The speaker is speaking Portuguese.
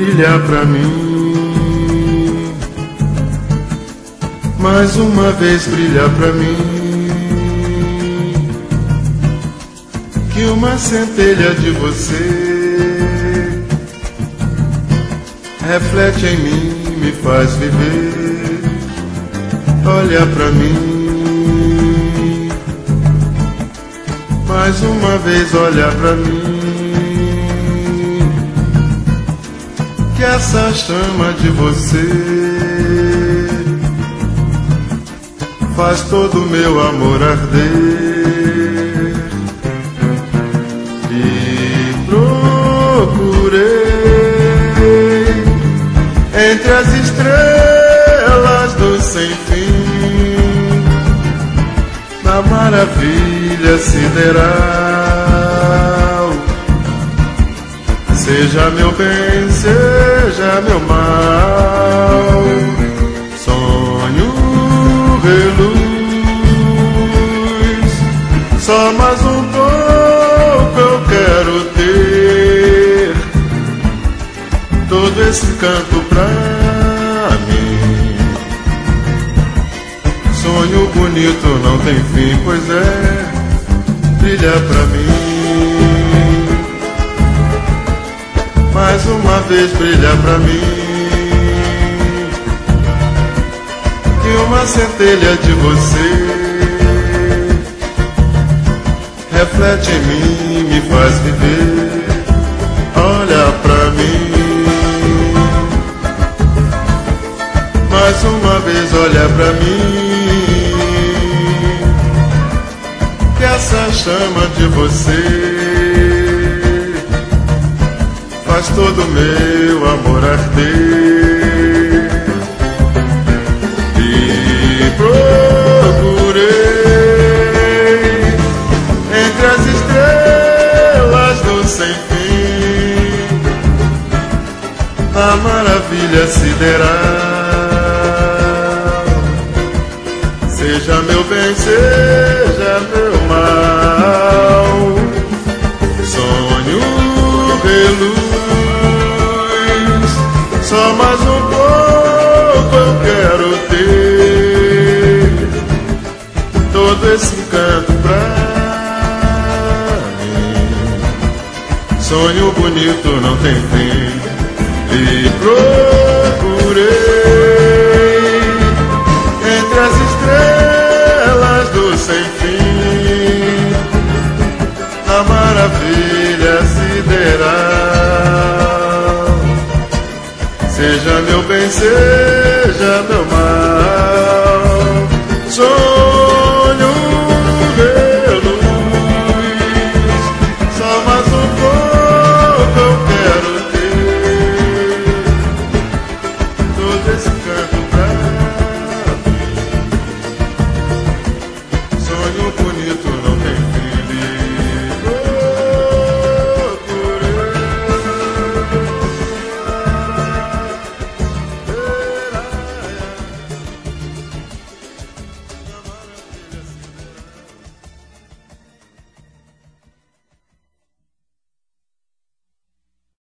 brilha pra mim. Mais uma vez brilha pra mim. Que uma centelha de você reflete em mim, me faz viver. Olha pra mim. Mais uma vez olha pra mim. Que essa chama de você faz todo o meu amor arder. E procurei entre as estrelas do sem fim, na maravilha sideral. Seja meu bem, seja meu mal, sonho reluz. Só mais um pouco eu quero ter todo esse canto pra mim. Sonho bonito não tem fim, pois é, brilha pra mim. Mais uma vez brilha pra mim. Que uma centelha de você reflete em mim, me faz viver. Olha pra mim. Mais uma vez olha pra mim. Que essa chama de você faz todo meu amor arder. E procurei entre as estrelas do sem fim, a maravilha sideral. Seja meu bem, seja meu mal, sonho reluz. Só mais um pouco eu quero ter todo esse encanto pra mim. Sonho bonito não tem fim. E procurei entre as estrelas do sem fim, na maravilha sideral. Seja meu bem, seja meu mal,